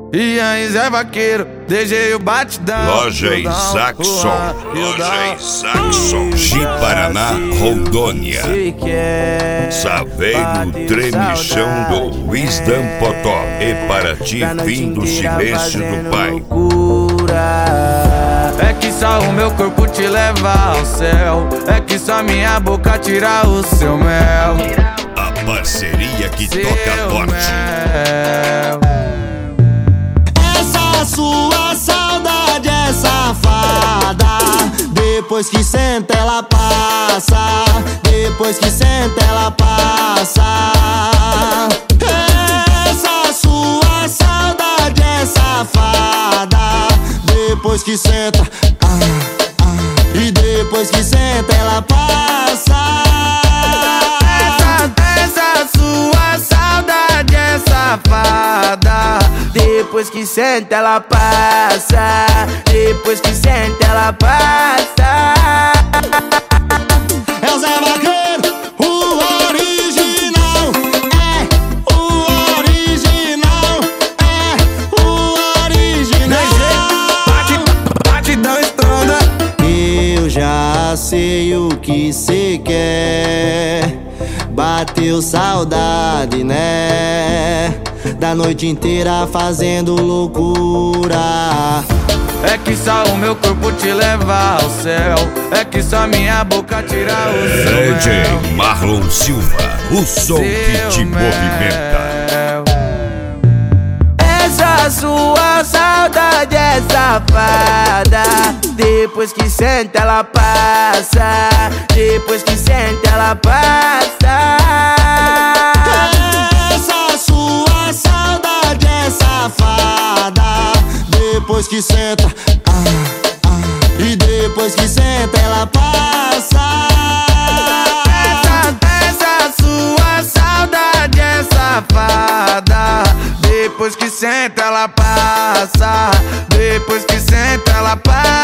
E aí, Zé Vaqueiro, DJ o batidão. Loja Isaacson, Ji Paraná, Rondônia. Saveiro Tremichão do Wisdom Potó. E para ti vim do silêncio do Pai. É que só o meu corpo te leva ao céu. É que só minha boca tira o seu mel. A parceria que toca forte. Essa sua saudade é safada. Depois que senta ela passa. Depois que senta ela passa. Essa sua saudade é safada. Depois que senta, e depois que senta ela passa. Essa sua saudade é safada. Depois que senta ela passa. Depois que senta ela passa. É o Zé Vaqueiro, o original. É o original. É o original. Batidão estronda. Eu já sei o que cê quer. Bateu saudade, né? Da noite inteira fazendo loucura. É que só o meu corpo te leva ao céu. É que só minha boca tira o seu DJ mel. Marlon Silva, o som que te movimenta. Essa sua saudade é safada. Depois que senta ela passa. Depois que senta ela passa. Essa sua saudade é safada. Depois que senta, e depois que senta ela passa. Essa sua saudade é safada. Depois que senta ela passa. Depois que senta ela passa.